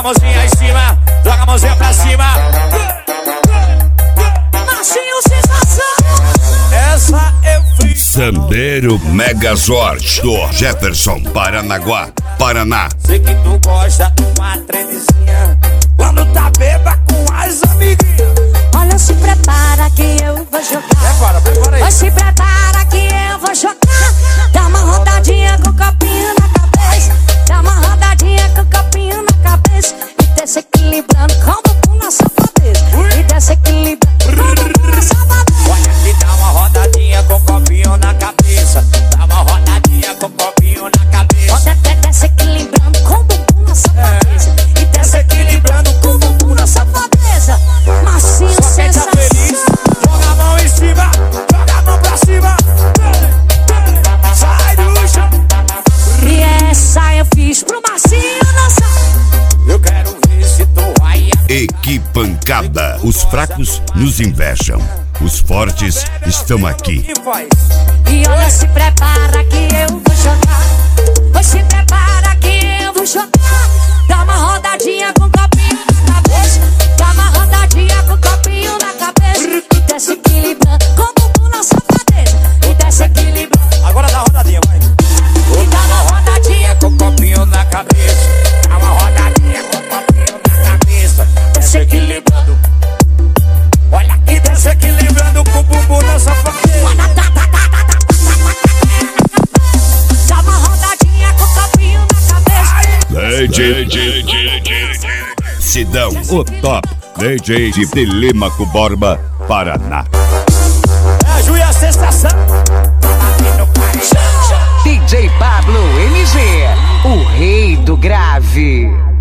mãozinha em cima, joga a mãozinha pra cima. Machinho sensação. Essa eu fiz. Sambeiro Megazord do Jefferson, Paranaguá, Paraná. Sei que tu gosta de uma tredezinha quando tá beba com as amiguinhas. Olha, se prepara que eu vou jogar. Prepara aí. Oi, se prepara que eu vou jogar. Dá uma rodadinha com o copinho na cabeça. Dá uma rodadinha com o copinho na cabeça. E desce equilibrando com o bumbum na safadeza. E desce equilibrando com o bumbum na safadeza. Olha que dá uma rodadinha com o copinho na cabeça. Dá uma rodadinha com o copinho na cabeça. Desce equilibrando com o bumbum na safadeza. E desce equilibrando com o bumbum na safadeza. Macio Só quem tá feliz, sensação. joga a mão em cima, joga a mão pra cima. Sai do chão. E essa eu fiz pro Marcinho dançar. Eu quero ver se tu vai. Equipancada. Os fracos nos invejam. Os fortes estão aqui. Que faz? E olha, se prepara que eu vou jogar. Oi, se prepara que eu vou jogar. Dá uma rodadinha com o copinho na cabeça. Dá uma rodadinha com o copinho na cabeça. E desce equilibrando com o bumbum na safadeza. E desce equilibrando. Agora dá uma rodadinha, vai. E dá uma rodadinha Com o copinho na cabeça. Dá uma rodadinha com o copinho na cabeça. Desce equilibrando. Olha que desce equilibrando com o bumbum na safadeza. Dá uma rodadinha com o copinho na cabeça. DJ Sidão, o top. DJ de Lima Borba, Paraná. É a Ju e a sensação. DJ Pablo MG, o rei do grave.